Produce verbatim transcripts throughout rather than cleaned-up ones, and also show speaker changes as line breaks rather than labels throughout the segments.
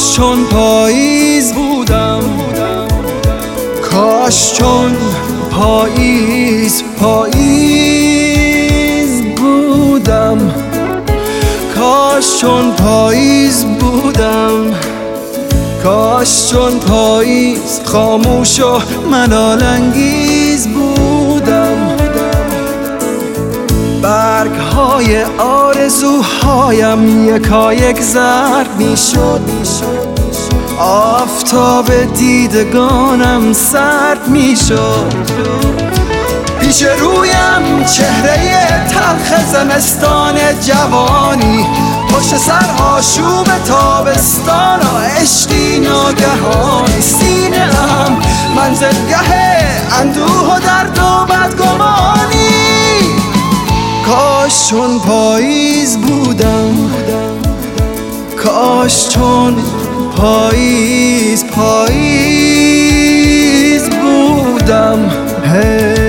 کاش چون پاییز بودم، کاش چون پاییز پاییز بودم، کاش چون پاییز بودم، کاش چون پاییز خاموش و ملال انگیز بودم. برگ های آرزوهایم یکایک زرد می شد، آفتاب دیدگانم سرد می شد. پیش رویم چهره تلخ زمستان جوانی، پشت سر آشوب تابستان و عشقی ناگهانی. سینه ام منزلگه اندوه و درد و بدگمانی. کاش چون پاییز بودم، کاش چون پاییز پاییز بودم. hey.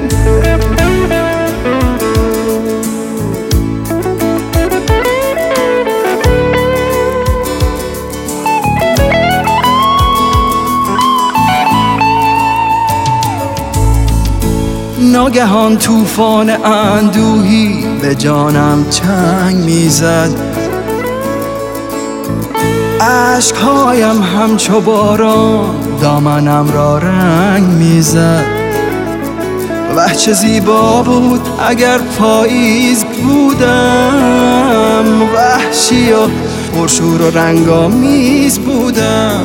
ناگهان طوفان اندوهی به جانم چنگ میزد، اشکهایم همچو باران دامنم را رنگ میزد. وه چه زیبا بود اگر پاییز بودم، وحشی و پرشور و رنگامیز بودم.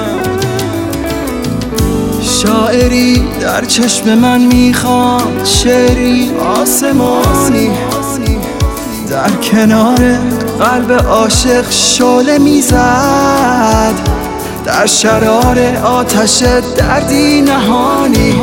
شاعری در چشم من میخواند، شعری آسمانی در کنار قلب عاشق شعله میزد، در شرار آتش دردی نهانی.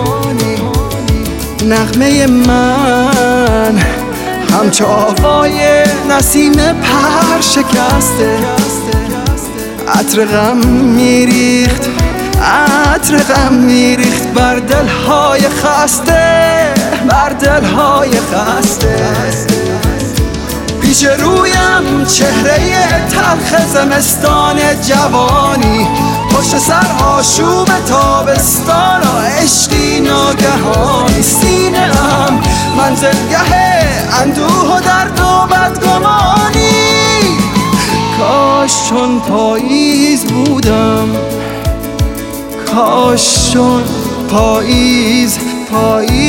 نغمه من همچو آوای نسیم پر شکسته، عطر غم میریخت، عطر غم میریخت بر دلهای خسته، بر دلهای خسته. پیش رویم چهره تلخ زمستان جوانی، پشت سر آشوب تابستان و عشقی ناگهانی. سینه ام منزلگه اندوه و درد و بدگمانی. کاش چون پاییز بودم، کاش چون پاییز پاییز